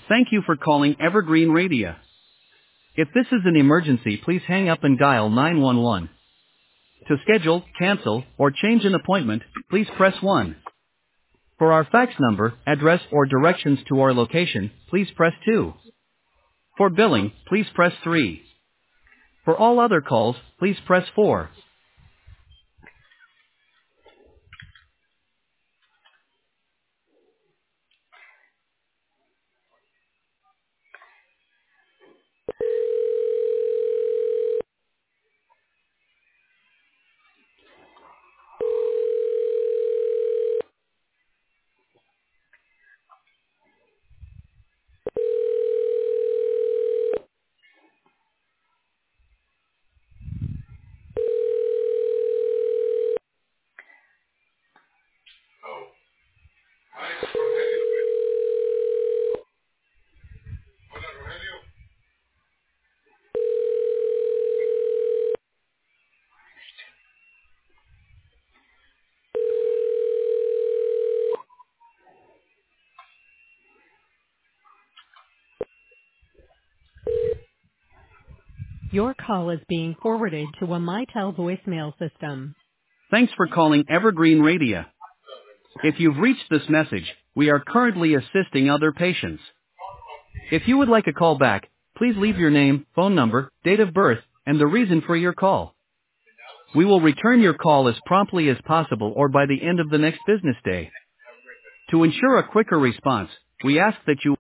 Thank you for calling Evergreen Radio. If this is an emergency, please hang up and dial 911. To schedule, cancel, or change an appointment, please press 1. For our fax number, address, or directions to our location, please press 2. For billing, please press 3. For all other calls, please press 4. Your call is being forwarded to a Mitel voicemail system. Thanks for calling Evergreen Radio. If you've reached this message, we are currently assisting other patients. If you would like a call back, please leave your name, phone number, date of birth, and the reason for your call. We will return your call as promptly as possible or by the end of the next business day. To ensure a quicker response, we ask that you